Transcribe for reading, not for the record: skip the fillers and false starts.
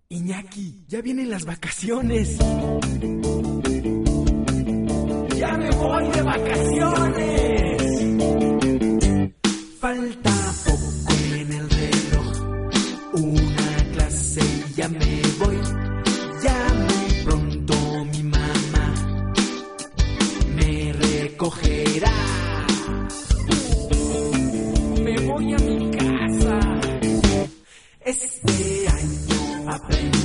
Iñaki, ya vienen las vacaciones. ¡Ya me voy de vacaciones! Falta poco en el reloj, una clase y ya me voy. Ya muy pronto mi mamá me recogerá. Me voy a mi casa. Este año aprendí